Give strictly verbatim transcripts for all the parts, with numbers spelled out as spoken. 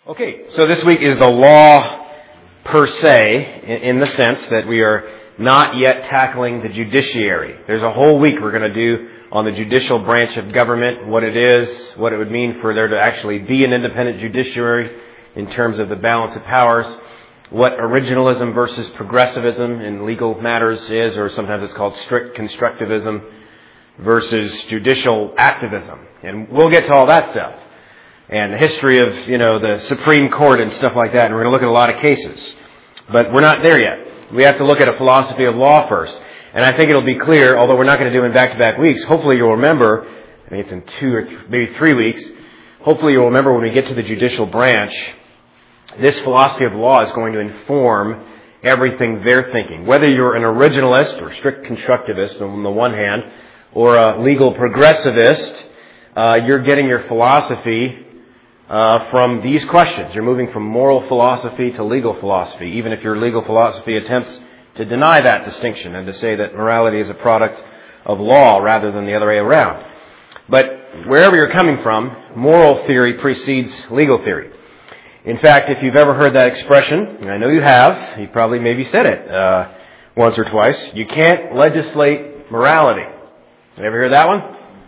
Okay, so this week is the law per se, in the sense that we are not yet tackling the judiciary. There's a whole week we're going to do on the judicial branch of government, what it is, what it would mean for there to actually be an independent judiciary in terms of the balance of powers, what originalism versus progressivism in legal matters is, or sometimes it's called strict constructivism versus judicial activism. And we'll get to all that stuff. And the history of, you know, the Supreme Court and stuff like that. And we're going to look at a lot of cases. But we're not there yet. We have to look at a philosophy of law first. And I think it'll be clear, although we're not going to do it in back-to-back weeks, hopefully you'll remember, I think it's in two or th- maybe three weeks, hopefully you'll remember when we get to the judicial branch, this philosophy of law is going to inform everything they're thinking. Whether you're an originalist or strict constructivist on the one hand, or a legal progressivist, uh, you're getting your philosophy Uh, from these questions. You're moving from moral philosophy to legal philosophy, even if your legal philosophy attempts to deny that distinction and to say that morality is a product of law rather than the other way around. But wherever you're coming from, moral theory precedes legal theory. In fact, if you've ever heard that expression, and I know you have, you probably maybe said it uh, once or twice, you can't legislate morality. You ever hear that one?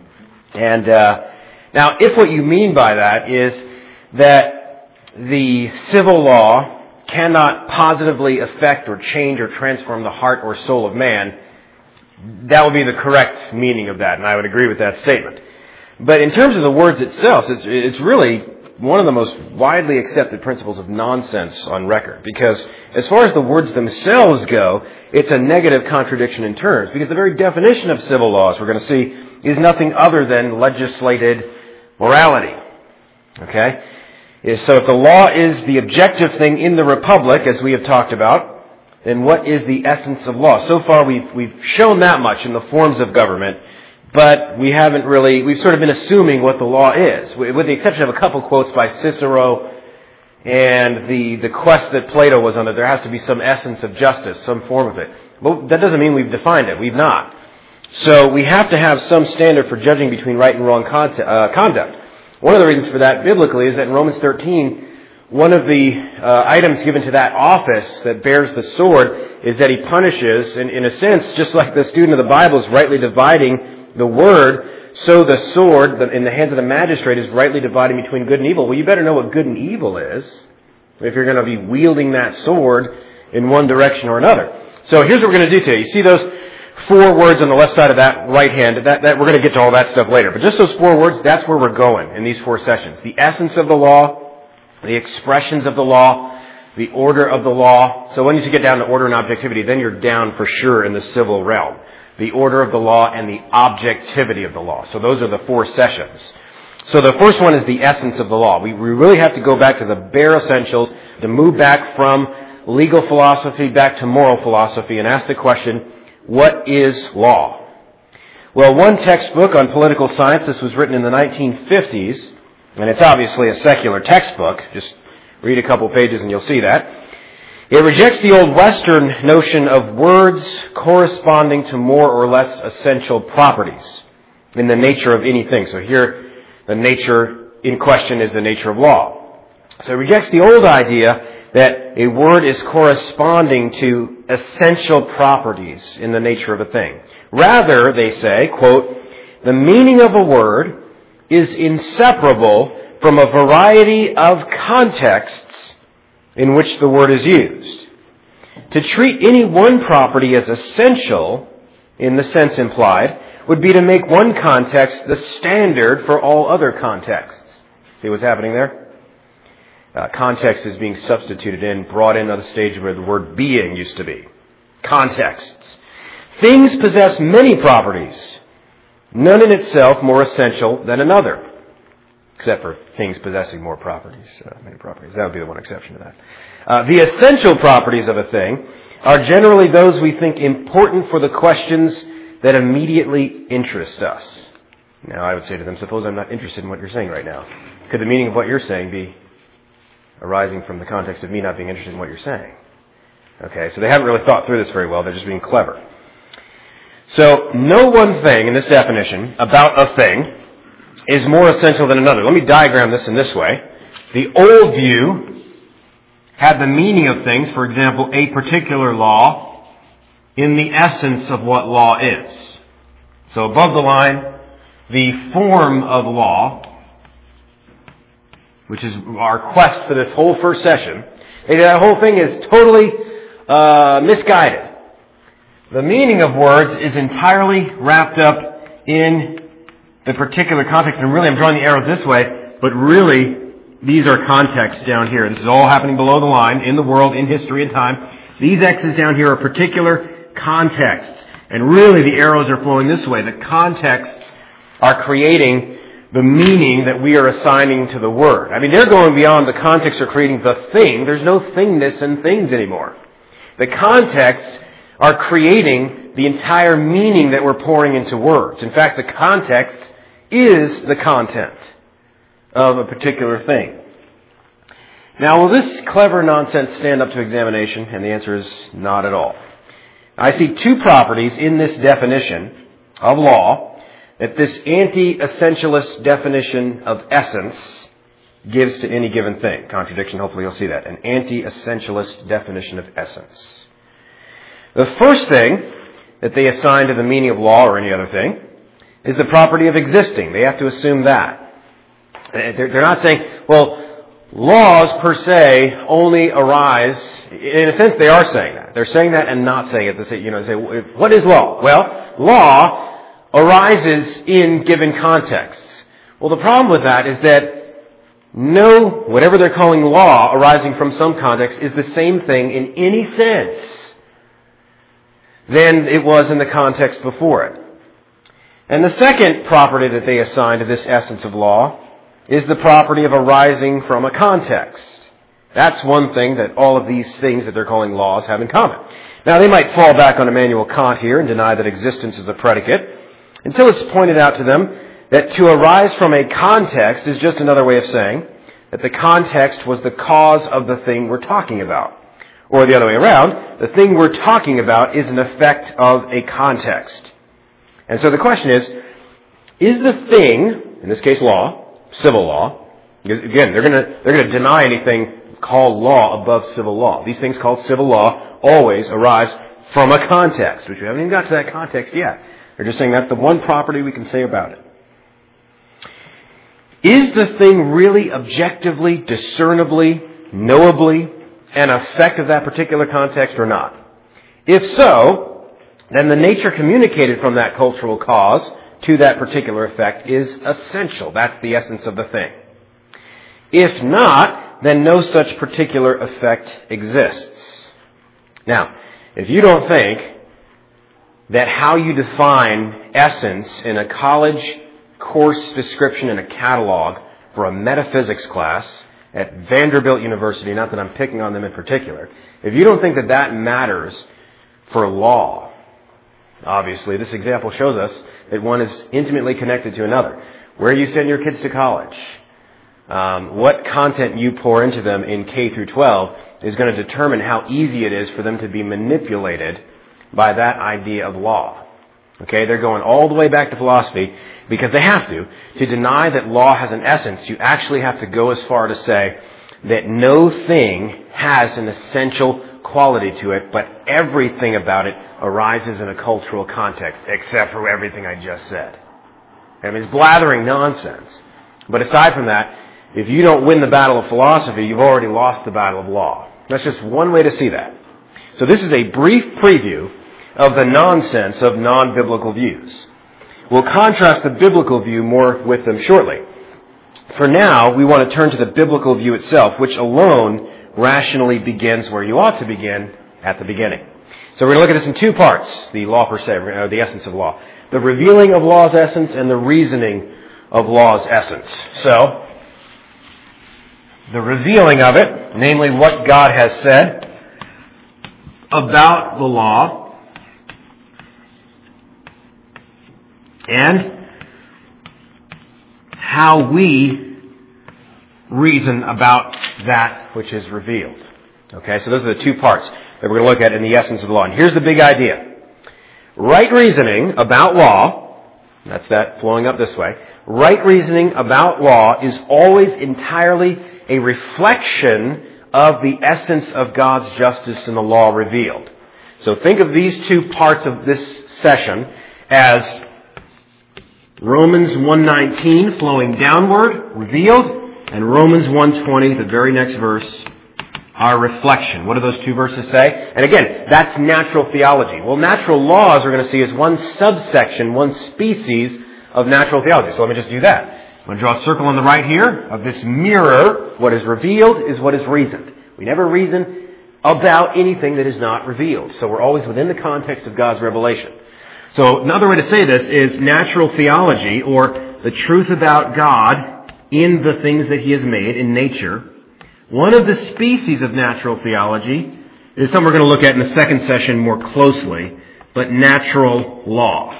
And uh, now, if what you mean by that is that the civil law cannot positively affect or change or transform the heart or soul of man, that would be the correct meaning of that, and I would agree with that statement. But in terms of the words itself, it's, it's really one of the most widely accepted principles of nonsense on record, because as far as the words themselves go, it's a negative contradiction in terms, because the very definition of civil law, as we're going to see, is nothing other than legislated morality. Okay? So if the law is the objective thing in the Republic, as we have talked about, then what is the essence of law? So far we've, we've shown that much in the forms of government, but we haven't really, we've sort of been assuming what the law is, with the exception of a couple quotes by Cicero and the, the quest that Plato was under. There has to be some essence of justice, some form of it. Well, that doesn't mean we've defined it. We've not. So we have to have some standard for judging between right and wrong con- uh, conduct. One of the reasons for that biblically is that in Romans thirteen, one of the uh, items given to that office that bears the sword is that he punishes, and in a sense, just like the student of the Bible is rightly dividing the word, so the sword in the hands of the magistrate is rightly dividing between good and evil. Well, you better know what good and evil is if you're going to be wielding that sword in one direction or another. So here's what we're going to do today. You see those four words on the left side of that right hand. That, that we're going to get to all that stuff later. But just those four words, that's where we're going in these four sessions. The essence of the law, the expressions of the law, the order of the law. So once you get down to order and objectivity, then you're down for sure in the civil realm. The order of the law and the objectivity of the law. So those are the four sessions. So the first one is the essence of the law. We, we really have to go back to the bare essentials to move back from legal philosophy back to moral philosophy and ask the question, what is law? Well, one textbook on political science, this was written in the nineteen fifties, and it's obviously a secular textbook. Just read a couple pages and you'll see that. It rejects the old Western notion of words corresponding to more or less essential properties in the nature of anything. So here, the nature in question is the nature of law. So it rejects the old idea that a word is corresponding to essential properties in the nature of a thing. Rather, they say, quote, the meaning of a word is inseparable from a variety of contexts in which the word is used. To treat any one property as essential, in the sense implied, would be to make one context the standard for all other contexts. See what's happening there? Uh, context is being substituted in, brought in on the stage where the word being used to be. Contexts. Things possess many properties, none in itself more essential than another. Except for things possessing more properties, uh, many properties. That would be the one exception to that. Uh, the essential properties of a thing are generally those we think important for the questions that immediately interest us. Now, I would say to them, suppose I'm not interested in what you're saying right now. Could the meaning of what you're saying be arising from the context of me not being interested in what you're saying? Okay, so they haven't really thought through this very well. They're just being clever. So, no one thing in this definition about a thing is more essential than another. Let me diagram this in this way. The old view had the meaning of things, for example, a particular law, in the essence of what law is. So above the line, the form of law, which is our quest for this whole first session, that whole thing is totally uh, misguided. The meaning of words is entirely wrapped up in the particular context. And really, I'm drawing the arrows this way, but really, these are contexts down here. This is all happening below the line, in the world, in history and time. These X's down here are particular contexts. And really, the arrows are flowing this way. The contexts are creating the meaning that we are assigning to the word. I mean, they're going beyond the context of creating the thing. There's no thingness in things anymore. The contexts are creating the entire meaning that we're pouring into words. In fact, the context is the content of a particular thing. Now, will this clever nonsense stand up to examination? And the answer is not at all. I see two properties in this definition of law that this anti-essentialist definition of essence gives to any given thing. Contradiction, hopefully you'll see that. An anti-essentialist definition of essence. The first thing that they assign to the meaning of law or any other thing is the property of existing. They have to assume that. They're not saying, well, laws per se only arise. In a sense, they are saying that. They're saying that and not saying it. They say, you know, say, what is law? Well, law arises in given contexts. Well, the problem with that is that no, whatever they're calling law arising from some context is the same thing in any sense than it was in the context before it. And the second property that they assign to this essence of law is the property of arising from a context. That's one thing that all of these things that they're calling laws have in common. Now, they might fall back on Immanuel Kant here and deny that existence is a predicate, until it's pointed out to them that to arise from a context is just another way of saying that the context was the cause of the thing we're talking about. Or the other way around, the thing we're talking about is an effect of a context. And so the question is, is the thing, in this case law, civil law, because again, they're going to they're going to deny anything called law above civil law. These things called civil law always arise from a context, which we haven't even got to that context yet. They're just saying that's the one property we can say about it. Is the thing really objectively, discernibly, knowably an effect of that particular context or not? If so, then the nature communicated from that cultural cause to that particular effect is essential. That's the essence of the thing. If not, then no such particular effect exists. Now, if you don't think that how you define essence in a college course description in a catalog for a metaphysics class at Vanderbilt University, not that I'm picking on them in particular, if you don't think that that matters for law, obviously this example shows us that one is intimately connected to another. Where you send your kids to college, um, what content you pour into them in K through twelve is going to determine how easy it is for them to be manipulated by that idea of law. Okay, they're going all the way back to philosophy because they have to. To deny that law has an essence, you actually have to go as far to say that no thing has an essential quality to it, but everything about it arises in a cultural context, except for everything I just said. I mean, it's blathering nonsense. But aside from that, if you don't win the battle of philosophy, you've already lost the battle of law. That's just one way to see that. So this is a brief preview of the nonsense of non-biblical views. We'll contrast the biblical view more with them shortly. For now, we want to turn to the biblical view itself, which alone rationally begins where you ought to begin, at the beginning. So we're going to look at this in two parts, the law per se, or the essence of law. The revealing of law's essence and the reasoning of law's essence. So, the revealing of it, namely what God has said about the law, and how we reason about that which is revealed. Okay, so those are the two parts that we're going to look at in the essence of the law. And here's the big idea. Right reasoning about law, that's that flowing up this way, right reasoning about law is always entirely a reflection of the essence of God's justice in the law revealed. So think of these two parts of this session as Romans one nineteen flowing downward, revealed, and Romans one twenty, the very next verse, our reflection. What do those two verses say? And again, that's natural theology. Well, natural laws we're going to see is one subsection, one species of natural theology. So let me just do that. I'm going to draw a circle on the right here of this mirror. What is revealed is what is reasoned. We never reason about anything that is not revealed. So we're always within the context of God's revelation. So another way to say this is natural theology, or the truth about God in the things that He has made in nature. One of the species of natural theology is something we're going to look at in the second session more closely, but natural law.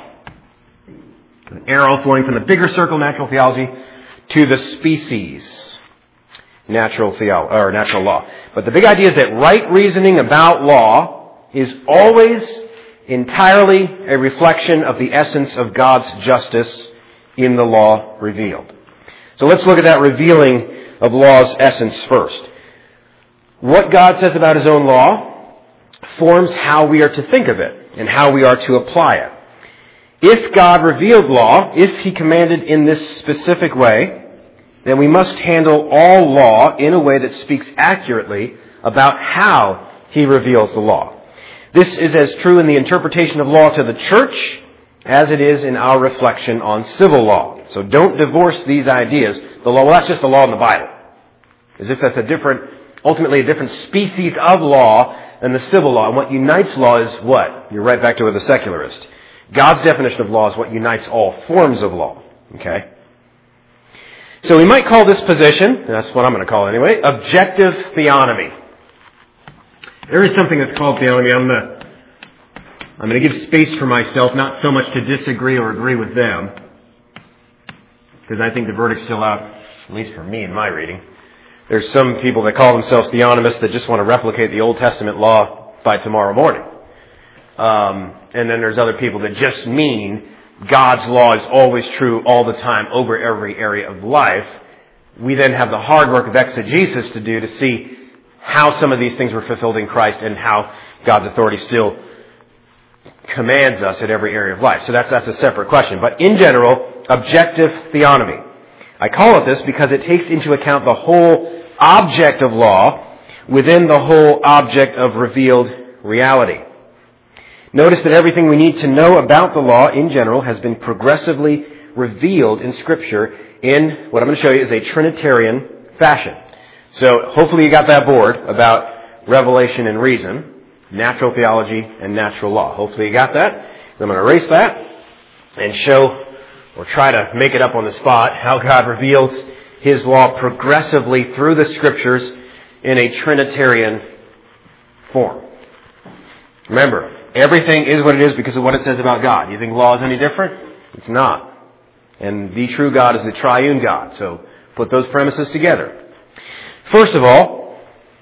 An arrow flowing from the bigger circle, natural theology, to the species, natural theology, or natural law. But the big idea is that right reasoning about law is always entirely a reflection of the essence of God's justice in the law revealed. So let's look at that revealing of law's essence first. What God says about His own law forms how we are to think of it and how we are to apply it. If God revealed law, if He commanded in this specific way, then we must handle all law in a way that speaks accurately about how He reveals the law. This is as true in the interpretation of law to the church as it is in our reflection on civil law. So don't divorce these ideas. The law, well, that's just the law in the Bible. As if that's a different, ultimately a different species of law than the civil law. And what unites law is what? You're right back to the secularist. God's definition of law is what unites all forms of law. Okay? So we might call this position, that's what I'm going to call it anyway, objective theonomy. There is something that's called theonomy. I'm going to, I'm going to give space for myself, not so much to disagree or agree with them, because I think the verdict's still out, at least for me in my reading. There's some people that call themselves theonomists that just want to replicate the Old Testament law by tomorrow morning. Um, and then there's other people that just mean God's law is always true all the time over every area of life. We then have the hard work of exegesis to do to see how some of these things were fulfilled in Christ and how God's authority still commands us at every area of life. So that's, that's a separate question. But in general, objective theonomy. I call it this because it takes into account the whole object of law within the whole object of revealed reality. Notice that everything we need to know about the law in general has been progressively revealed in Scripture in what I'm going to show you is a Trinitarian fashion. So hopefully you got that board about revelation and reason, natural theology and natural law. Hopefully you got that. I'm going to erase that and show or try to make it up on the spot how God reveals His law progressively through the Scriptures in a Trinitarian form. Remember, everything is what it is because of what it says about God. You think law is any different? It's not. And the true God is the triune God. So put those premises together. First of all,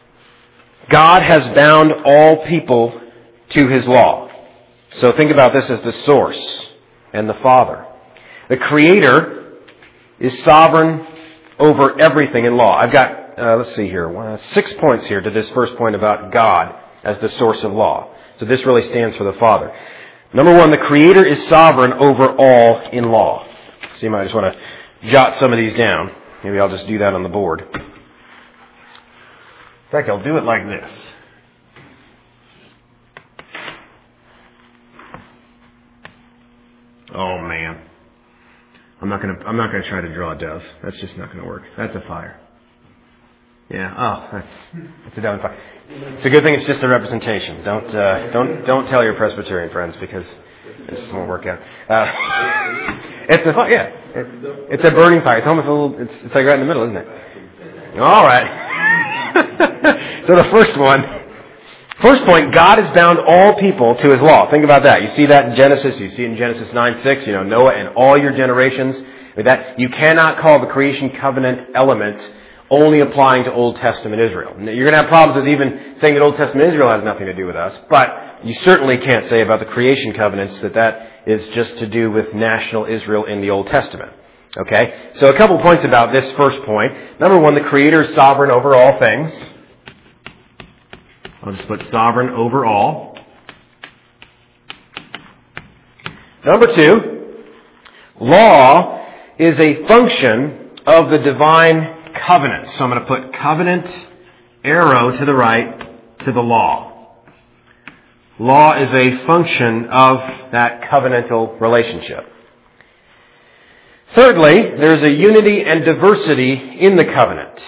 God has bound all people to His law. So think about this as the source and the Father. The Creator is sovereign over everything in law. I've got, uh, let's see here, uh, six points here to this first point about God as the source of law. So this really stands for the Father. Number one, the Creator is sovereign over all in law. So you might just want to jot some of these down. Maybe I'll just do that on the board. In fact, I'll do it like this. Oh man. I'm not gonna I'm not gonna try to draw a dove. That's just not gonna work. That's a fire. Yeah, oh, that's that's a dove and fire. It's a good thing it's just a representation. Don't uh, don't don't tell your Presbyterian friends because this won't work out. Uh, it's a fire, yeah. It, it's a burning fire. It's almost a little it's it's like right in the middle, isn't it? All right. So the first one, first point, God has bound all people to His law. Think about that. You see that in Genesis. You see it in Genesis nine six. You know, Noah and all your generations. With that, you cannot call the creation covenant elements only applying to Old Testament Israel. You're going to have problems with even saying that Old Testament Israel has nothing to do with us. But you certainly can't say about the creation covenants that that is just to do with national Israel in the Old Testament. Okay? So a couple points about this first point. Number one, the Creator is sovereign over all things. I'll just put sovereign over all. Number two, law is a function of the divine covenant. So I'm going to put covenant, arrow to the right, to the law. Law is a function of that covenantal relationship. Thirdly, there's a unity and diversity in the covenant.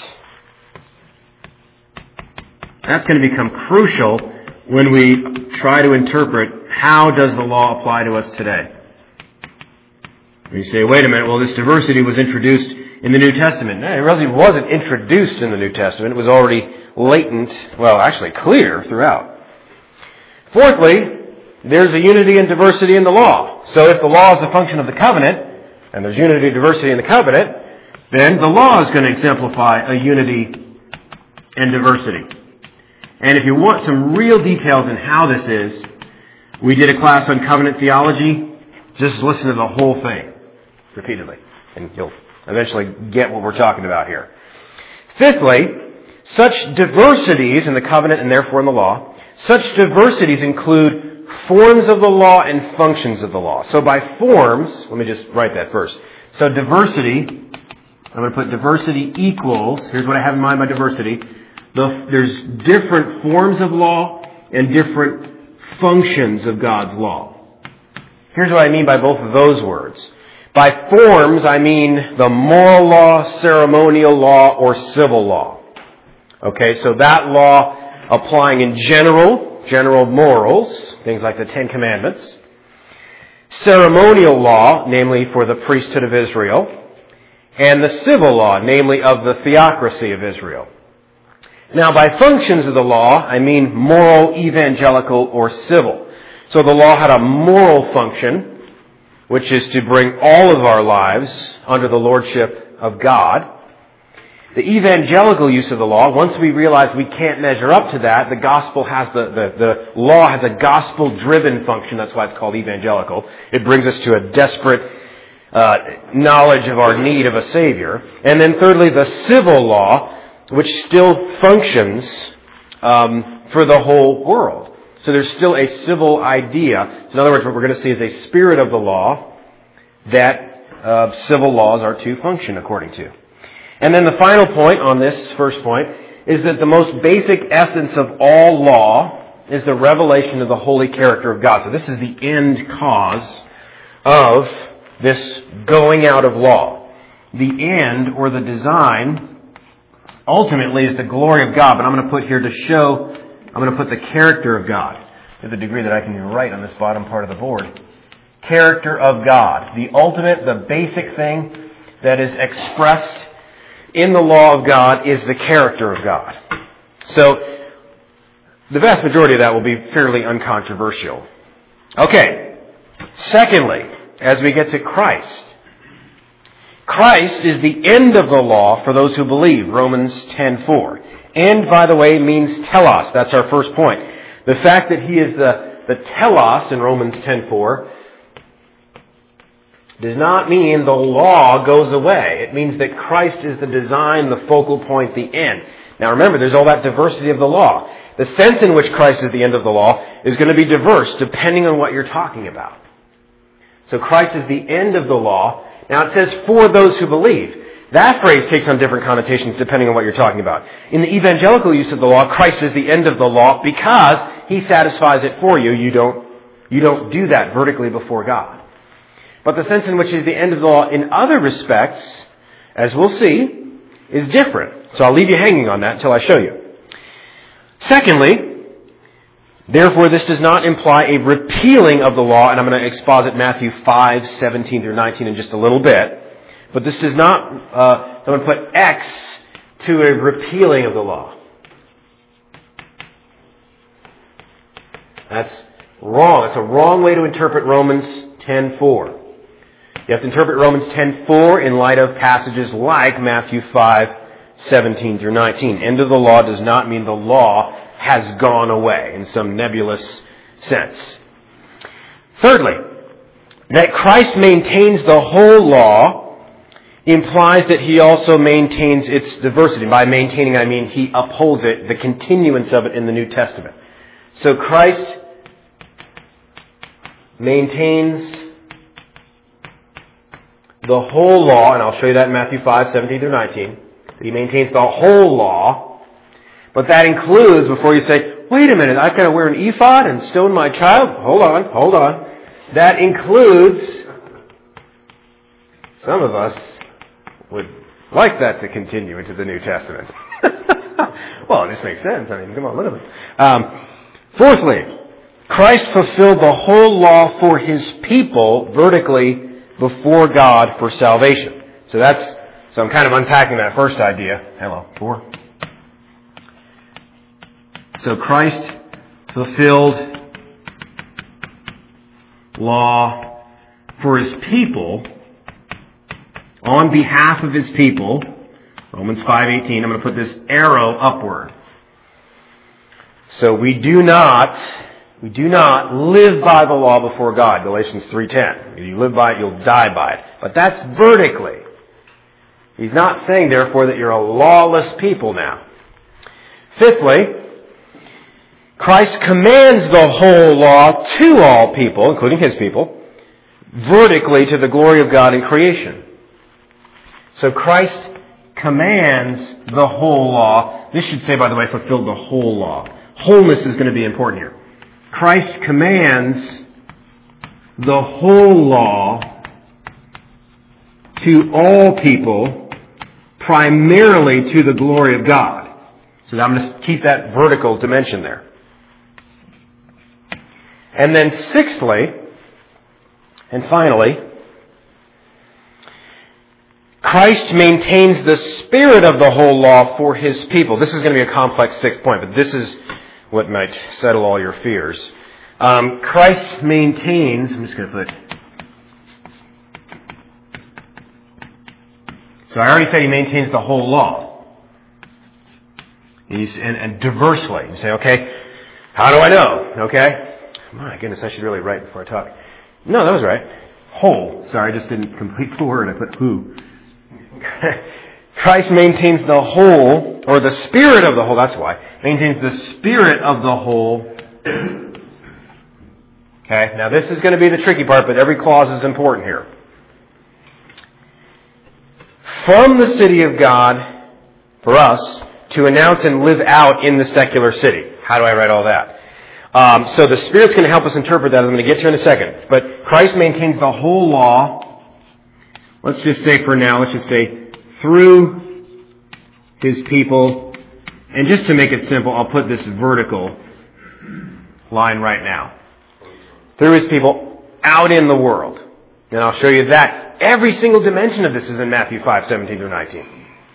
That's going to become crucial when we try to interpret how does the law apply to us today. You say, wait a minute, well, this diversity was introduced in the New Testament. No, it really wasn't introduced in the New Testament. It was already latent, well, actually clear throughout. Fourthly, there's a unity and diversity in the law. So if the law is a function of the covenant, and there's unity and diversity in the covenant, then the law is going to exemplify a unity and diversity. And if you want some real details in how this is, we did a class on covenant theology. Just listen to the whole thing repeatedly, and you'll eventually get what we're talking about here. Fifthly, such diversities in the covenant and therefore in the law, such diversities include forms of the law and functions of the law. So by forms, let me just write that first. So diversity, I'm going to put diversity equals, here's what I have in mind by diversity. The, there's different forms of law and different functions of God's law. Here's what I mean by both of those words. By forms, I mean the moral law, ceremonial law, or civil law. Okay, so that law applying in general, general morals, things like the Ten Commandments. Ceremonial law, namely for the priesthood of Israel. And the civil law, namely of the theocracy of Israel. Now, by functions of the law, I mean moral, evangelical, or civil. So the law had a moral function, which is to bring all of our lives under the lordship of God. The evangelical use of the law, once we realize we can't measure up to that, the gospel has the, the, the law has a gospel-driven function. That's why it's called evangelical. It brings us to a desperate uh, knowledge of our need of a Savior. And then thirdly, the civil law, which still functions um, for the whole world. So there's still a civil idea. So in other words, what we're going to see is a spirit of the law that uh, civil laws are to function according to. And then the final point on this first point is that the most basic essence of all law is the revelation of the holy character of God. So this is the end cause of this going out of law. The end, or the design, ultimately is the glory of God. But I'm going to put here to show, I'm going to put the character of God, to the degree that I can write on this bottom part of the board. Character of God. The ultimate, the basic thing that is expressed in the law of God is the character of God. So, the vast majority of that will be fairly uncontroversial. Okay. Secondly, as we get to Christ. Christ is the end of the law for those who believe, Romans ten four. End, by the way, means telos. That's our first point. The fact that he is the, the telos in Romans ten four does not mean the law goes away. It means that Christ is the design, the focal point, the end. Now remember, there's all that diversity of the law. The sense in which Christ is the end of the law is going to be diverse depending on what you're talking about. So Christ is the end of the law. Now it says, for those who believe. That phrase takes on different connotations depending on what you're talking about. In the evangelical use of the law, Christ is the end of the law because he satisfies it for you. You don't, you don't do that vertically before God. But the sense in which he's the end of the law in other respects, as we'll see, is different. So I'll leave you hanging on that until I show you. Secondly, therefore this does not imply a repealing of the law, and I'm going to exposit Matthew five, seventeen through nineteen in just a little bit. But this does not, uh, I'm going to put X to a repealing of the law. That's wrong. It's a wrong way to interpret Romans ten four. You have to interpret Romans ten four in light of passages like Matthew five, seventeen through nineteen. End of the law does not mean the law has gone away in some nebulous sense. Thirdly, that Christ maintains the whole law implies that he also maintains its diversity. By maintaining, I mean he upholds it, the continuance of it in the New Testament. So Christ maintains the whole law, and I'll show you that in Matthew five, seventeen through nineteen. He maintains the whole law, but that includes, before you say, wait a minute, I've got to wear an ephod and stone my child? Hold on, hold on. That includes, some of us would like that to continue into the New Testament. Well, this makes sense. I mean, come on, look at it. Um, fourthly, Christ fulfilled the whole law for His people vertically before God for salvation. So that's, so I'm kind of unpacking that first idea. Hello, four. So Christ fulfilled law for His people on behalf of His people. Romans five eighteen. I'm going to put this arrow upward. So we do not, we do not live by the law before God. Galatians three ten. If you live by it, you'll die by it. But that's vertically. He's not saying, therefore, that you're a lawless people now. Fifthly, Christ commands the whole law to all people, including His people, vertically to the glory of God in creation. So Christ commands the whole law. This should say, by the way, fulfilled the whole law. Wholeness is going to be important here. Christ commands the whole law to all people, primarily to the glory of God. So I'm going to keep that vertical dimension there. And then sixthly, and finally, Christ maintains the spirit of the whole law for His people. This is going to be a complex sixth point, but this is what might settle all your fears. Um, Christ maintains, I'm just going to put, so I already said He maintains the whole law. And, you, and, and diversely. You say, okay, how do I know? Okay. My goodness, I should really write before I talk. No, that was right. Whole. Sorry, I just didn't complete the word. I put who. Christ maintains the whole, or the spirit of the whole, that's why. Maintains the spirit of the whole. Okay, now this is going to be the tricky part, but every clause is important here. From the city of God, for us, to announce and live out in the secular city. How do I write all that? Um, so the Spirit's going to help us interpret that. I'm going to get to in a second. But Christ maintains the whole law. Let's just say for now, let's just say through His people. And just to make it simple, I'll put this vertical line right now. Through His people out in the world. And I'll show you that. Every single dimension of this is in Matthew five, seventeen through nineteen.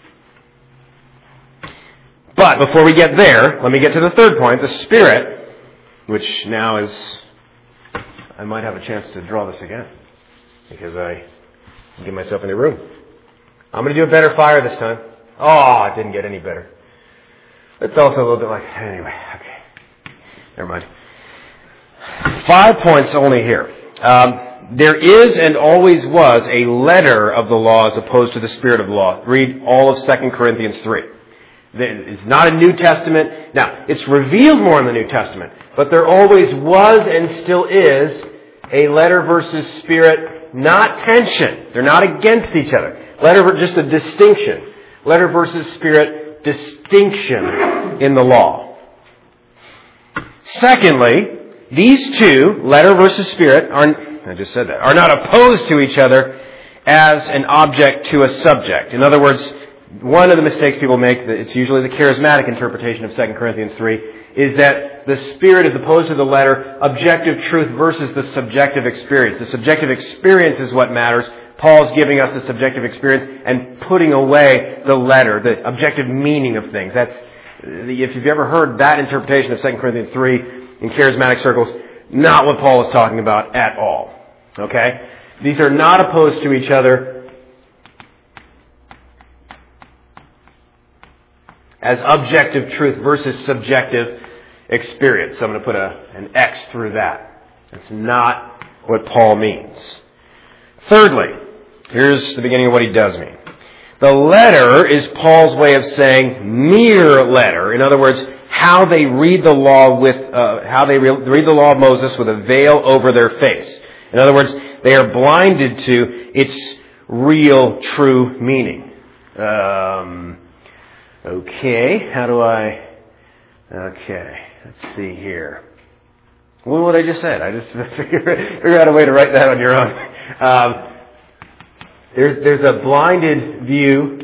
But before we get there, let me get to the third point, the Spirit. Which now is, I might have a chance to draw this again. Because I give myself a new room. I'm going to do a better fire this time. Oh, it didn't get any better. It's also a little bit like, anyway, okay. Never mind. Five points only here. Um, there is and always was a letter of the law as opposed to the spirit of the law. Read all of Second Corinthians three. It's not a New Testament. Now, it's revealed more in the New Testament, but there always was and still is a letter versus spirit, not tension. They're not against each other. Letter, just a distinction. Letter versus spirit, distinction in the law. Secondly, these two, letter versus spirit, are, I just said that, are not opposed to each other as an object to a subject. In other words, one of the mistakes people make, it's usually the charismatic interpretation of Second Corinthians three, is that the Spirit is opposed to the letter, objective truth versus the subjective experience. The subjective experience is what matters. Paul's giving us the subjective experience and putting away the letter, the objective meaning of things. That's, if you've ever heard that interpretation of Second Corinthians three in charismatic circles, not what Paul is talking about at all. Okay? These are not opposed to each other as objective truth versus subjective experience. So I'm going to put a, an X through that. That's not what Paul means. Thirdly, here's the beginning of what he does mean. The letter is Paul's way of saying mere letter. In other words, how they read the law with, uh, how they re- read the law of Moses with a veil over their face. In other words, they are blinded to its real, true meaning. Um, okay, how do I, okay, let's see here. What what I just said? I just figure, figure out a way to write that on your own. Um, there's, there's a blinded view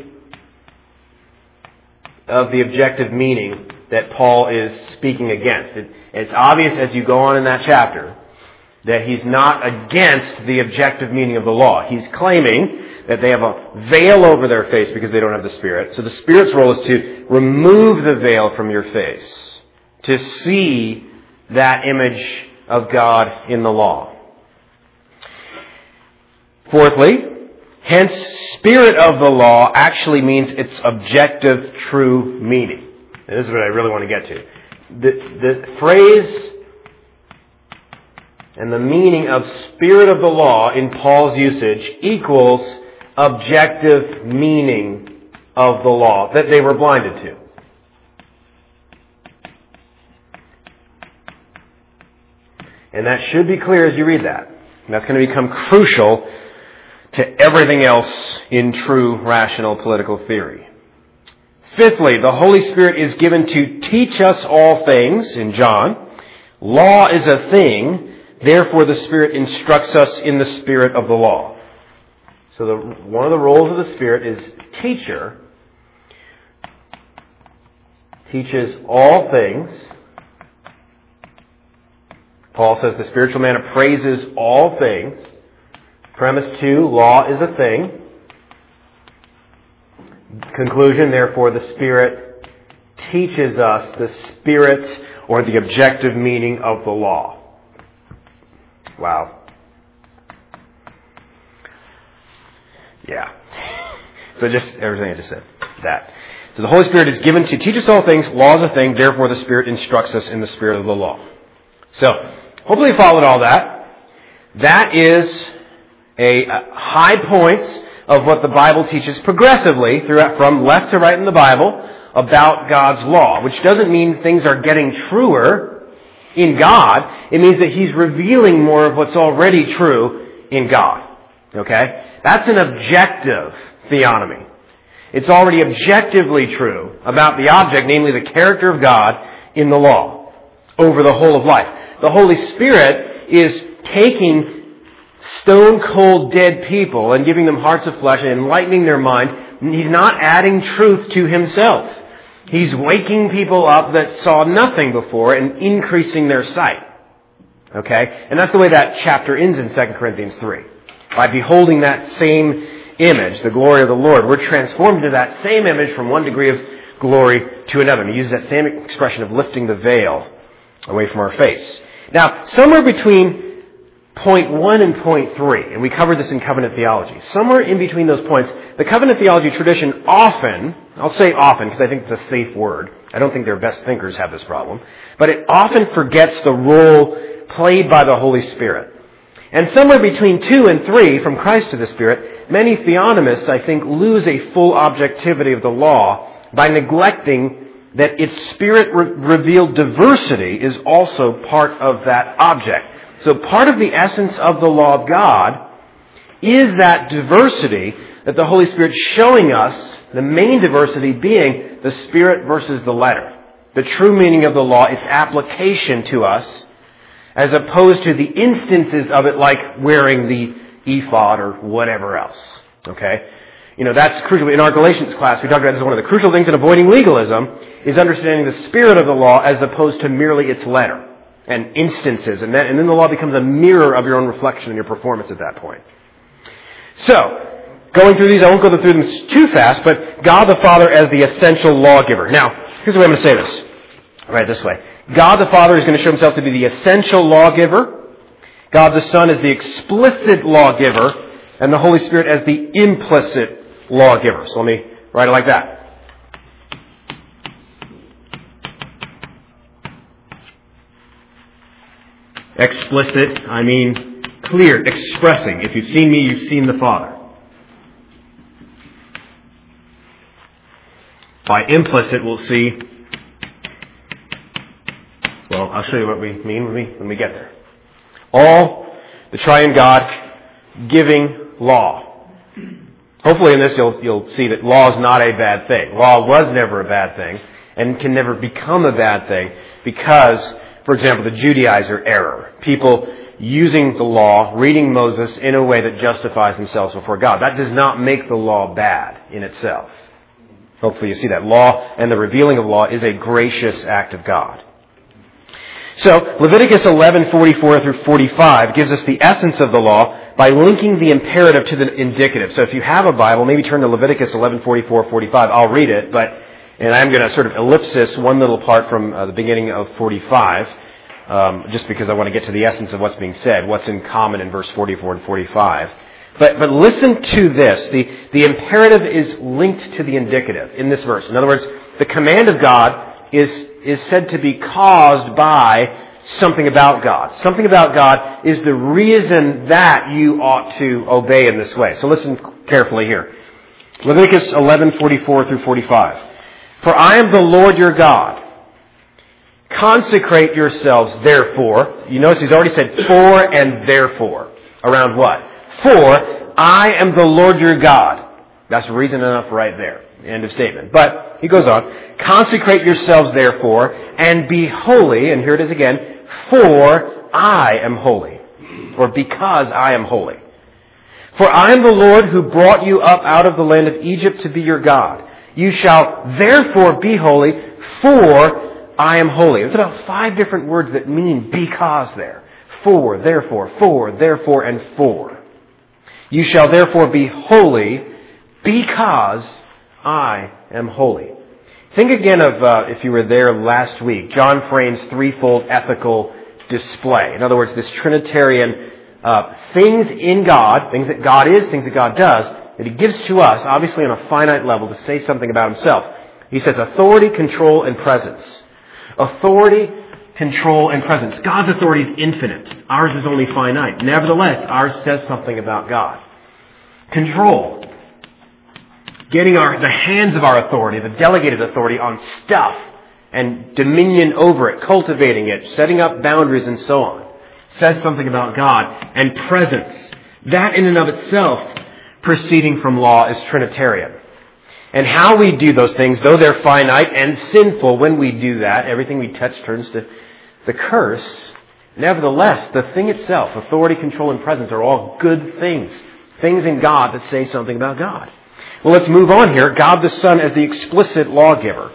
of the objective meaning that Paul is speaking against. It, it's obvious as you go on in that chapter that he's not against the objective meaning of the law. He's claiming that they have a veil over their face because they don't have the Spirit. So the Spirit's role is to remove the veil from your face, to see that image of God in the law. Fourthly, hence, Spirit of the law actually means its objective, true meaning. And this is what I really want to get to. The, the phrase and the meaning of Spirit of the law in Paul's usage equals objective meaning of the law that they were blinded to. And that should be clear as you read that. And that's going to become crucial to everything else in true rational political theory. Fifthly, the Holy Spirit is given to teach us all things in John. Law is a thing, therefore the Spirit instructs us in the spirit of the law. So the, one of the roles of the Spirit is teacher. Teaches all things. Paul says the spiritual man appraises all things. Premise two, law is a thing. Conclusion, therefore, the Spirit teaches us the spirit or the objective meaning of the law. Wow. Yeah. So just everything I just said. That. So the Holy Spirit is given to teach us all things. Law is a thing. Therefore, the Spirit instructs us in the spirit of the law. So, hopefully you followed all that. That is a, a high points of what the Bible teaches progressively throughout, from left to right in the Bible about God's law, which doesn't mean things are getting truer in God. It means that He's revealing more of what's already true in God. Okay? That's an objective theonomy. It's already objectively true about the object, namely the character of God in the law, over the whole of life. The Holy Spirit is taking stone-cold dead people and giving them hearts of flesh and enlightening their mind. He's not adding truth to Himself. He's waking people up that saw nothing before and increasing their sight. Okay? And that's the way that chapter ends in Second Corinthians three. By beholding that same image, the glory of the Lord, we're transformed to that same image from one degree of glory to another. And he uses that same expression of lifting the veil away from our face. Now, somewhere between point one and point three, and we covered this in covenant theology, somewhere in between those points, the covenant theology tradition often, I'll say often because I think it's a safe word, I don't think their best thinkers have this problem, but it often forgets the role played by the Holy Spirit. And somewhere between two and three, from Christ to the Spirit, many theonomists, I think, lose a full objectivity of the law by neglecting that its Spirit-revealed diversity is also part of that object. So part of the essence of the law of God is that diversity that the Holy Spirit's showing us, the main diversity being the Spirit versus the letter. The true meaning of the law, its application to us, as opposed to the instances of it like wearing the ephod or whatever else. Okay? You know, that's crucial. In our Galatians class, we talked about this as one of the crucial things in avoiding legalism is understanding the spirit of the law as opposed to merely its letter and instances. And then, and then the law becomes a mirror of your own reflection and your performance at that point. So, going through these, I won't go through them too fast, but God the Father as the essential lawgiver. Now, here's the way I'm going to say this. Right this way. God the Father is going to show Himself to be the essential lawgiver. God the Son is the explicit lawgiver. And the Holy Spirit as the implicit lawgiver. So let me write it like that. Explicit, I mean clear, expressing. If you've seen me, you've seen the Father. By implicit, we'll see, well, I'll show you what we mean when we, when we get there. All the triune God giving law. Hopefully in this you'll, you'll see that law is not a bad thing. Law was never a bad thing and can never become a bad thing because, for example, the Judaizer error. People using the law, reading Moses in a way that justifies themselves before God. That does not make the law bad in itself. Hopefully you see that. Law and the revealing of law is a gracious act of God. So, Leviticus eleven forty-four through forty-five gives us the essence of the law by linking the imperative to the indicative. So if you have a Bible, maybe turn to Leviticus eleven forty-four forty-five. I'll read it, but, and I'm going to sort of ellipsis one little part from uh, the beginning of forty-five, um, just because I want to get to the essence of what's being said, what's in common in verse forty-four and forty-five. But, but listen to this. The, the imperative is linked to the indicative in this verse. In other words, the command of God is, is said to be caused by something about God. Something about God is the reason that you ought to obey in this way. So listen carefully here. Leviticus eleven forty-four through forty-five. For I am the Lord your God. Consecrate yourselves, therefore. You notice he's already said for and therefore. Around what? For I am the Lord your God. That's reason enough right there. End of statement. But he goes on. Consecrate yourselves, therefore, and be holy. And here it is again. For I am holy. Or because I am holy. For I am the Lord who brought you up out of the land of Egypt to be your God. You shall therefore be holy, for I am holy. There's about five different words that mean because there. For, therefore, for, therefore, and for. You shall therefore be holy because I am holy. Think again of, uh, if you were there last week, John Frame's threefold ethical display. In other words, this Trinitarian uh, things in God, things that God is, things that God does, that He gives to us, obviously on a finite level, to say something about Himself. He says authority, control, and presence. Authority, control, and presence. God's authority is infinite. Ours is only finite. Nevertheless, ours says something about God. Control. Getting our, the hands of our authority, the delegated authority on stuff and dominion over it, cultivating it, setting up boundaries and so on, says something about God. And presence. That in and of itself, proceeding from law, is Trinitarian. And how we do those things, though they're finite and sinful when we do that, everything we touch turns to the curse. Nevertheless, the thing itself, authority, control, and presence, are all good things. Things in God that say something about God. Well, let's move on here. God the Son as the explicit lawgiver.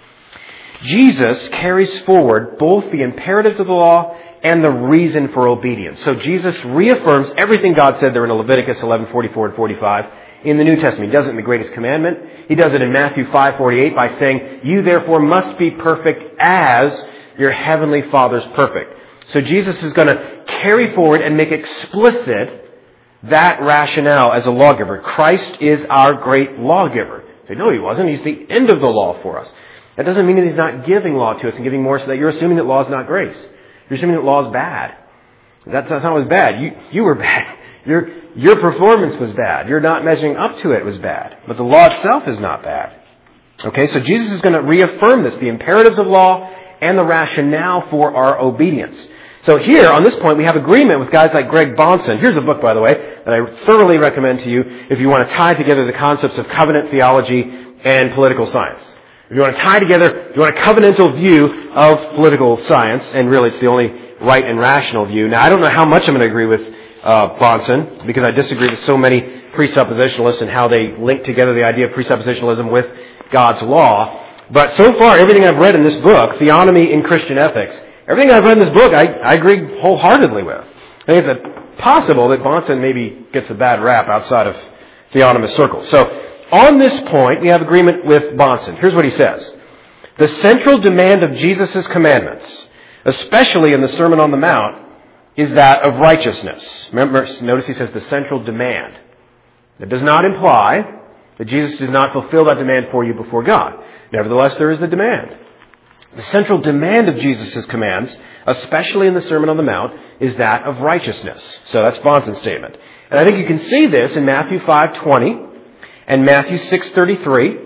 Jesus carries forward both the imperatives of the law and the reason for obedience. So Jesus reaffirms everything God said there in Leviticus eleven forty-four and forty-five in the New Testament. He does it in the greatest commandment. He does it in Matthew five forty-eight by saying, you therefore must be perfect as your heavenly Father's perfect. So Jesus is going to carry forward and make explicit that rationale as a lawgiver. Christ is our great lawgiver. So no, He wasn't. He's the end of the law for us. That doesn't mean that He's not giving law to us and giving more, so that you're assuming that law is not grace. You're assuming that law is bad. That's, that's not what was bad. You, you were bad. Your, your performance was bad. You're not measuring up to it was bad. But the law itself is not bad. Okay, so Jesus is going to reaffirm this, the imperatives of law and the rationale for our obedience. So here, on this point, we have agreement with guys like Greg Bahnsen. Here's a book, by the way, that I thoroughly recommend to you if you want to tie together the concepts of covenant theology and political science. If you want to tie together, if you want a covenantal view of political science, and really it's the only right and rational view. Now, I don't know how much I'm going to agree with uh, Bahnsen, because I disagree with so many presuppositionalists and how they link together the idea of presuppositionalism with God's law. But so far, everything I've read in this book, Theonomy in Christian Ethics, everything I've read in this book, I, I agree wholeheartedly with. I think it's possible that Bahnsen maybe gets a bad rap outside of theonomist circles. So, on this point, we have agreement with Bahnsen. Here's what he says. The central demand of Jesus' commandments, especially in the Sermon on the Mount, is that of righteousness. Remember, notice he says the central demand. That does not imply that Jesus did not fulfill that demand for you before God. Nevertheless, there is a demand. The central demand of Jesus' commands, especially in the Sermon on the Mount, is that of righteousness. So that's Bahnsen's statement. And I think you can see this in Matthew five twenty and Matthew six thirty-three,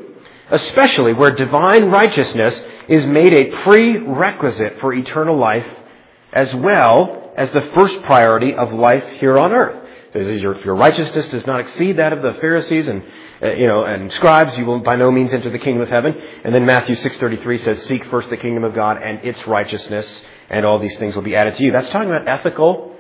especially where divine righteousness is made a prerequisite for eternal life as well as the first priority of life here on earth. If your righteousness does not exceed that of the Pharisees and uh, you know and scribes, you will by no means enter the kingdom of heaven. And then Matthew six thirty-three says, "Seek first the kingdom of God and its righteousness, and all these things will be added to you." That's talking about ethical,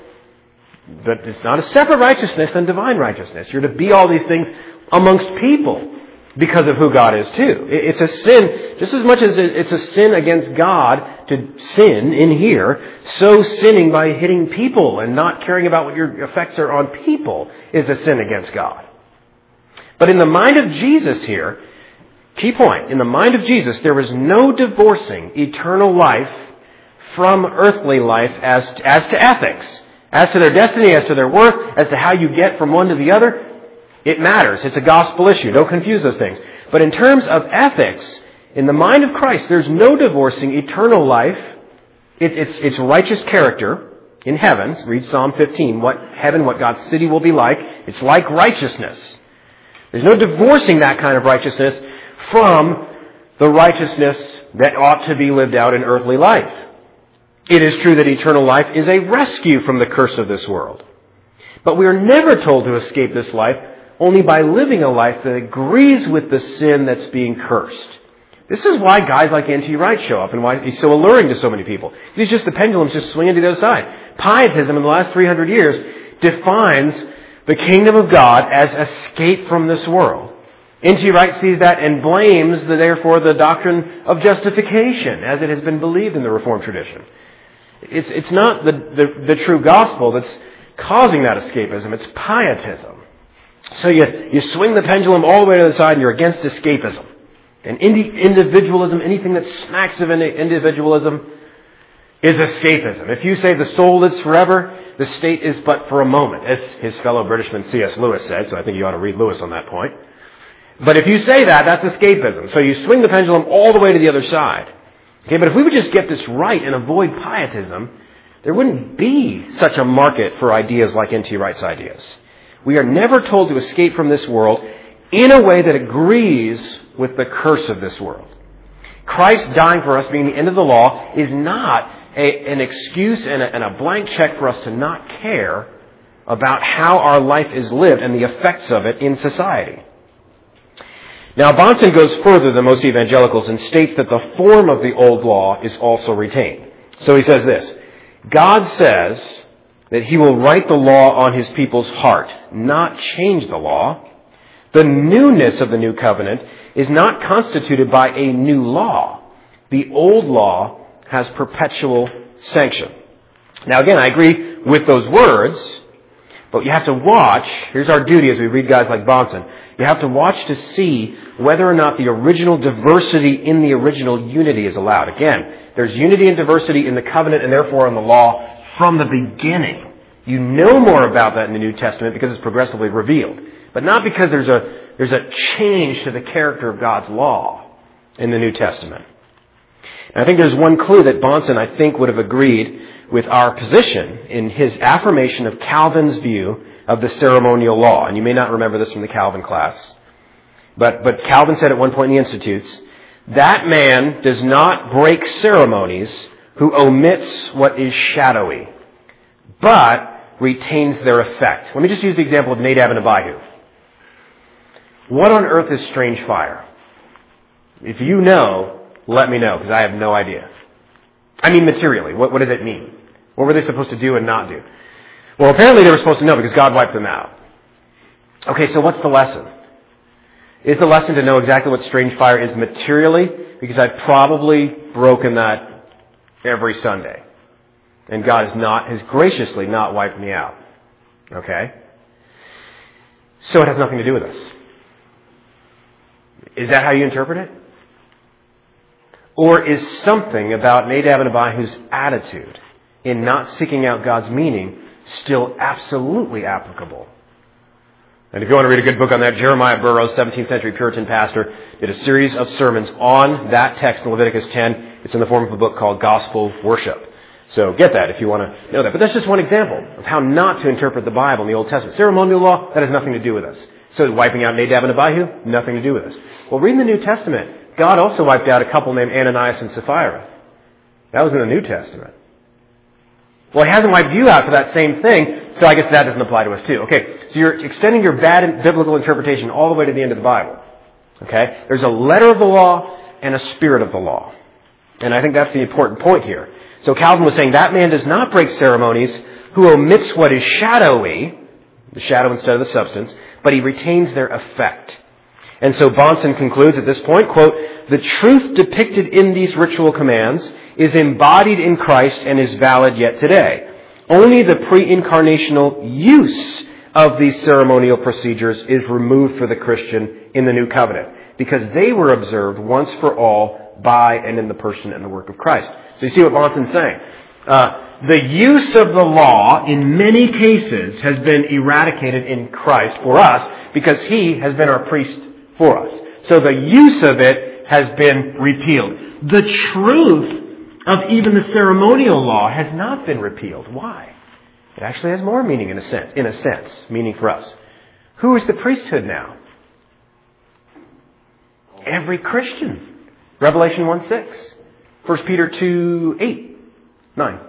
but it's not a separate righteousness than divine righteousness. You're to be all these things amongst people because of who God is too. It's a sin, just as much as it's a sin against God to sin in here, so sinning by hitting people and not caring about what your effects are on people is a sin against God. But in the mind of Jesus here, key point, in the mind of Jesus, there is no divorcing eternal life from earthly life as to, as to ethics, as to their destiny, as to their worth, as to how you get from one to the other. It matters. It's a gospel issue. Don't confuse those things. But in terms of ethics, in the mind of Christ, there's no divorcing eternal life. It, it's, it's righteous character in heaven. Read Psalm fifteen. What heaven, what God's city will be like. It's like righteousness. There's no divorcing that kind of righteousness from the righteousness that ought to be lived out in earthly life. It is true that eternal life is a rescue from the curse of this world. But we are never told to escape this life only by living a life that agrees with the sin that's being cursed. This is why guys like N T Wright show up and why he's so alluring to so many people. He's just the pendulum's just swinging to the other side. Pietism in the last three hundred years defines the kingdom of God as escape from this world. N T Wright sees that and blames, the, therefore, the doctrine of justification as it has been believed in the Reformed tradition. It's, it's not the, the, the true gospel that's causing that escapism. It's pietism. So you, you swing the pendulum all the way to the side and you're against escapism. And indi- individualism, anything that smacks of individualism, is escapism. If you say the soul lives forever, the state is but for a moment, as his fellow Britishman C S Lewis said, so I think you ought to read Lewis on that point. But if you say that, that's escapism. So you swing the pendulum all the way to the other side. Okay, but if we would just get this right and avoid pietism, there wouldn't be such a market for ideas like N T Wright's ideas. We are never told to escape from this world in a way that agrees with the curse of this world. Christ dying for us, being the end of the law, is not a, an excuse and a, and a blank check for us to not care about how our life is lived and the effects of it in society. Now, Bahnsen goes further than most evangelicals and states that the form of the old law is also retained. So he says this: God says that He will write the law on His people's heart, not change the law. The newness of the new covenant is not constituted by a new law. The old law has perpetual sanction. Now again, I agree with those words, but you have to watch. Here's our duty as we read guys like Bahnsen. You have to watch to see whether or not the original diversity in the original unity is allowed. Again, there's unity and diversity in the covenant and therefore in the law from the beginning. You know more about that in the New Testament because it's progressively revealed. But not because there's a there's a change to the character of God's law in the New Testament. And I think there's one clue that Bahnsen, I think, would have agreed with our position in his affirmation of Calvin's view of the ceremonial law. And you may not remember this from the Calvin class. But, but Calvin said at one point in the Institutes, that man does not break ceremonies who omits what is shadowy, but retains their effect. Let me just use the example of Nadab and Abihu. What on earth is strange fire? If you know, let me know, because I have no idea. I mean materially, what, what does it mean? What were they supposed to do and not do? Well, apparently they were supposed to know because God wiped them out. Okay, so what's the lesson? Is the lesson to know exactly what strange fire is materially? Because I've probably broken that every Sunday. And God has not, has graciously not wiped me out. Okay? So it has nothing to do with us. Is that how you interpret it? Or is something about Nadab and Abihu's attitude in not seeking out God's meaning still absolutely applicable? And if you want to read a good book on that, Jeremiah Burroughs, seventeenth century Puritan pastor, did a series of sermons on that text in Leviticus ten. It's in the form of a book called Gospel Worship. So get that if you want to know that. But that's just one example of how not to interpret the Bible in the Old Testament. Ceremonial law, that has nothing to do with us. So wiping out Nadab and Abihu, nothing to do with us. Well, reading the New Testament, God also wiped out a couple named Ananias and Sapphira. That was in the New Testament. Well, He hasn't wiped you out for that same thing, so I guess that doesn't apply to us too. Okay, so you're extending your bad biblical interpretation all the way to the end of the Bible. Okay? There's a letter of the law and a spirit of the law. And I think that's the important point here. So Calvin was saying that man does not break ceremonies who omits what is shadowy, the shadow instead of the substance, but he retains their effect. And so Bahnsen concludes at this point, quote, the truth depicted in these ritual commands is embodied in Christ and is valid yet today. Only the pre-incarnational use of these ceremonial procedures is removed for the Christian in the New Covenant, because they were observed once for all by and in the person and the work of Christ. So you see what Bahnsen's saying. Uh, the use of the law in many cases has been eradicated in Christ for us because He has been our priest for us. So the use of it has been repealed. The truth of even the ceremonial law has not been repealed. Why? It actually has more meaning in a sense, in a sense, meaning for us. Who is the priesthood now? Every Christian. Revelation one six. First Peter two eight. nine.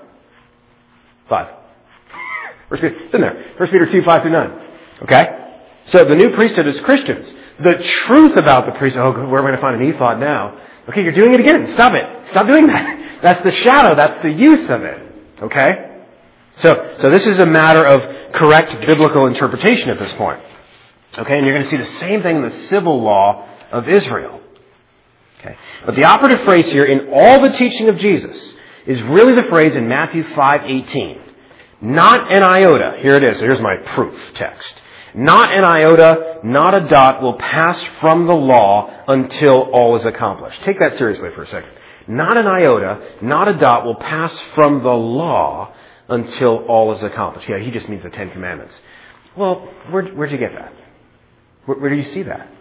five. First Peter, it's in there. First Peter two five through nine. Okay? So the new priesthood is Christians. The truth about the priesthood, oh, where am I going to find an ephod now? Okay, you're doing it again. Stop it. Stop doing that. That's the shadow. That's the use of it. Okay? So, so this is a matter of correct biblical interpretation at this point. Okay, and you're going to see the same thing in the civil law of Israel. Okay, but the operative phrase here in all the teaching of Jesus is really the phrase in Matthew five eighteen. Not an iota. Here it is. Here's my proof text. Not an iota, not a dot will pass from the law until all is accomplished. Take that seriously for a second. Not an iota, not a dot will pass from the law until all is accomplished. Yeah, he just means the Ten Commandments. Well, where, where'd you get that? Where, where do you see that?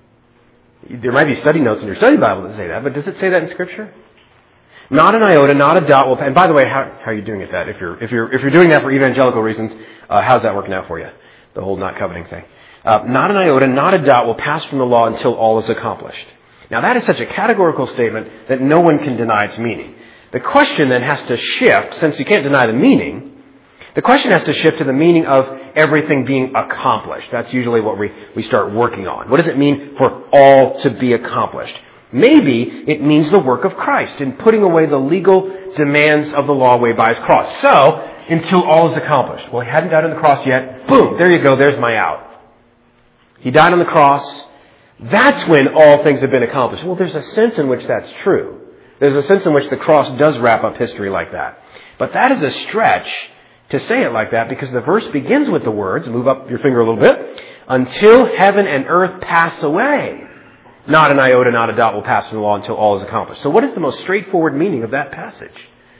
There might be study notes in your study Bible that say that, but does it say that in Scripture? Not an iota, not a dot will. And by the way, how, how are you doing at that? If you're if you're if you're doing that for evangelical reasons, uh, how's that working out for you? The whole not coveting thing. Uh, not an iota, not a dot will pass from the law until all is accomplished. Now that is such a categorical statement that no one can deny its meaning. The question then has to shift, since you can't deny the meaning. The question has to shift to the meaning of everything being accomplished. That's usually what we, we start working on. What does it mean for all to be accomplished? Maybe it means the work of Christ in putting away the legal demands of the law away by His cross. So, until all is accomplished. Well, He hadn't died on the cross yet. Boom, there you go, there's my out. He died on the cross. That's when all things have been accomplished. Well, there's a sense in which that's true. There's a sense in which the cross does wrap up history like that. But that is a stretch to say it like that, because the verse begins with the words, move up your finger a little bit, until heaven and earth pass away. Not an iota, not a dot will pass from the law until all is accomplished. So what is the most straightforward meaning of that passage?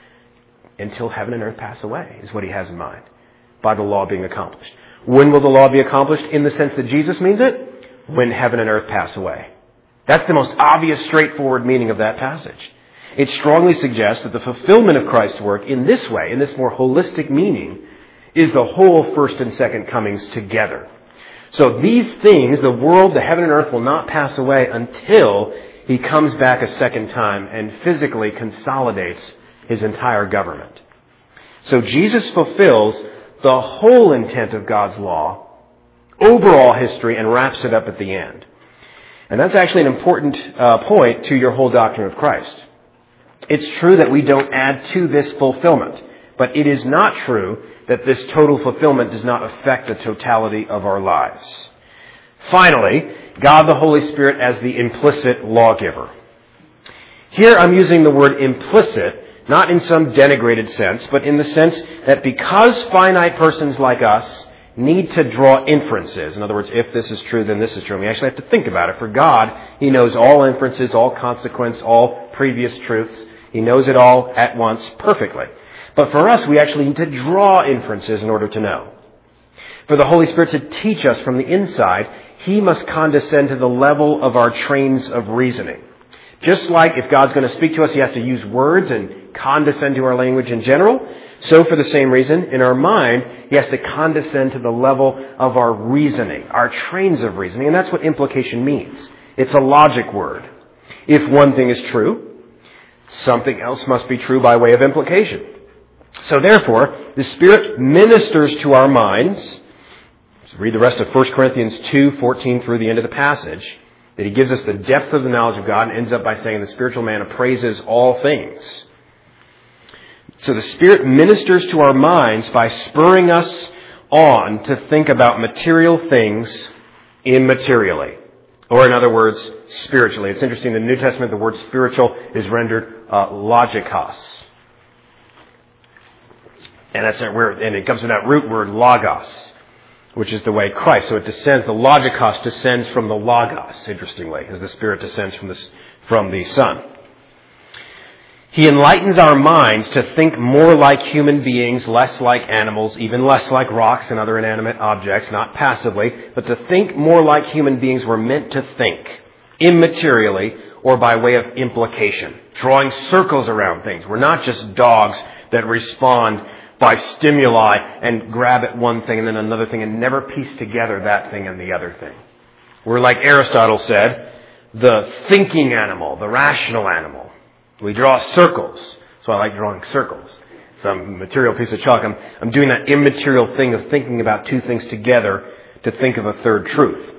Until heaven and earth pass away is what he has in mind by the law being accomplished. When will the law be accomplished in the sense that Jesus means it? When heaven and earth pass away. That's the most obvious, straightforward meaning of that passage. It strongly suggests that the fulfillment of Christ's work in this way, in this more holistic meaning, is the whole first and second comings together. So these things, the world, the heaven and earth, will not pass away until He comes back a second time and physically consolidates His entire government. So Jesus fulfills the whole intent of God's law, overall history, and wraps it up at the end. And that's actually an important uh, point to your whole doctrine of Christ. It's true that we don't add to this fulfillment, but it is not true that this total fulfillment does not affect the totality of our lives. Finally, God the Holy Spirit as the implicit lawgiver. Here I'm using the word implicit, not in some denigrated sense, but in the sense that because finite persons like us need to draw inferences, in other words, if this is true, then this is true, and we actually have to think about it. For God, He knows all inferences, all consequence, all previous truths. He knows it all at once perfectly. But for us, we actually need to draw inferences in order to know. For the Holy Spirit to teach us from the inside, He must condescend to the level of our trains of reasoning. Just like if God's going to speak to us, He has to use words and condescend to our language in general, So for the same reason, in our mind, He has to condescend to the level of our reasoning, our trains of reasoning, and that's what implication means. It's a logic word. If one thing is true, something else must be true by way of implication. So therefore, the Spirit ministers to our minds. So read the rest of First Corinthians two, fourteen through the end of the passage, that He gives us the depth of the knowledge of God and ends up by saying the spiritual man appraises all things. So the Spirit ministers to our minds by spurring us on to think about material things immaterially. Or in other words, spiritually. It's interesting, in the New Testament the word spiritual is rendered uh, logikos. And that's where, and it comes from that root word logos, which is the way Christ. So it descends, the logikos descends from the logos, interestingly, as the Spirit descends from the, from the Son. He enlightens our minds to think more like human beings, less like animals, even less like rocks and other inanimate objects, not passively, but to think more like human beings we're meant to think, immaterially or by way of implication, drawing circles around things. We're not just dogs that respond by stimuli and grab at one thing and then another thing and never piece together that thing and the other thing. We're, like Aristotle said, the thinking animal, the rational animal. We draw circles. So I like drawing circles. Some material piece of chalk. I'm, I'm doing that immaterial thing of thinking about two things together to think of a third truth.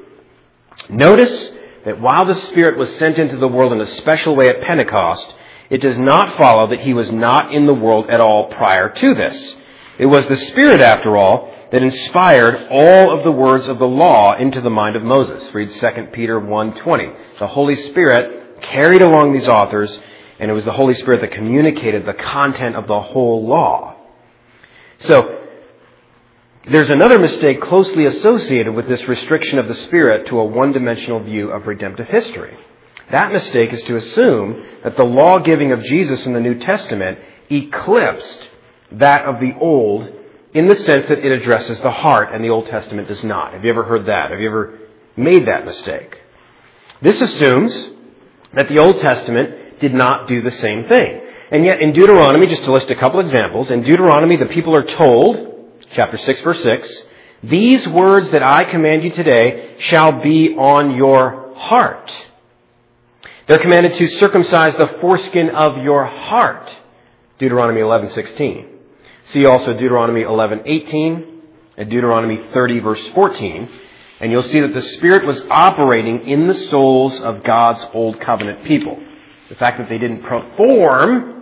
Notice that while the Spirit was sent into the world in a special way at Pentecost, it does not follow that He was not in the world at all prior to this. It was the Spirit, after all, that inspired all of the words of the law into the mind of Moses. Read Second Peter one twenty. The Holy Spirit carried along these authors, and it was the Holy Spirit that communicated the content of the whole law. So, there's another mistake closely associated with this restriction of the Spirit to a one-dimensional view of redemptive history. That mistake is to assume that the law-giving of Jesus in the New Testament eclipsed that of the Old in the sense that it addresses the heart and the Old Testament does not. Have you ever heard that? Have you ever made that mistake? This assumes that the Old Testament did not do the same thing. And yet in Deuteronomy, just to list a couple examples, in Deuteronomy the people are told, chapter six, verse six, "These words that I command you today shall be on your heart." They're commanded to circumcise the foreskin of your heart, Deuteronomy eleven sixteen. See also Deuteronomy eleven eighteen and Deuteronomy thirty, verse fourteen. And you'll see that the Spirit was operating in the souls of God's Old Covenant people. The fact that they didn't perform,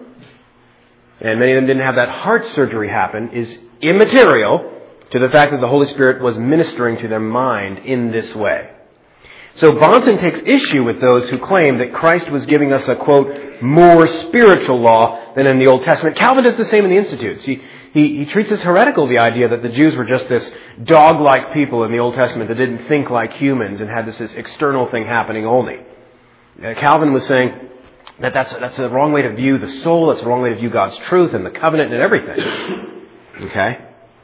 and many of them didn't have that heart surgery happen, is immaterial to the fact that the Holy Spirit was ministering to their mind in this way. So Bonson takes issue with those who claim that Christ was giving us a, quote, more spiritual law than in the Old Testament. Calvin does the same in the Institutes. He, he, he treats as heretical the idea that the Jews were just this dog-like people in the Old Testament that didn't think like humans and had this, this external thing happening only. Uh, Calvin was saying that that's, that's the wrong way to view the soul, that's the wrong way to view God's truth and the covenant and everything. Okay?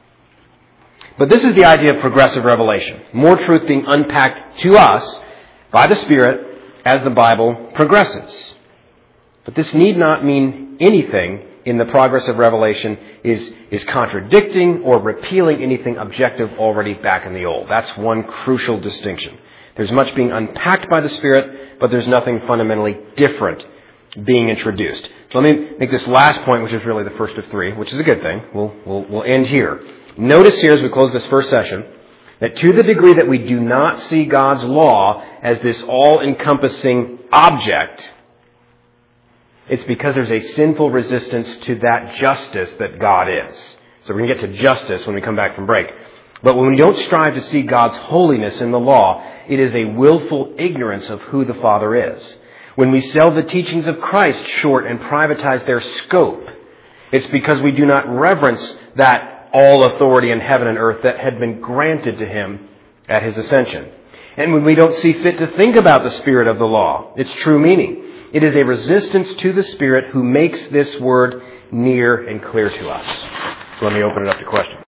But this is the idea of progressive revelation. More truth being unpacked to us by the Spirit as the Bible progresses. But this need not mean anything in the progress of revelation is, is contradicting or repealing anything objective already back in the Old. That's one crucial distinction. There's much being unpacked by the Spirit, but there's nothing fundamentally different being introduced. So let me make this last point, which is really the first of three, which is a good thing. We'll, we'll, we'll end here. Notice here as we close this first session that to the degree that we do not see God's law as this all-encompassing object, it's because there's a sinful resistance to that justice that God is. So we're going to get to justice when we come back from break. But when we don't strive to see God's holiness in the law, it is a willful ignorance of who the Father is. When we sell the teachings of Christ short and privatize their scope, it's because we do not reverence that all authority in heaven and earth that had been granted to Him at His ascension. And when we don't see fit to think about the spirit of the law, its true meaning, it is a resistance to the Spirit who makes this word near and clear to us. So let me open it up to questions.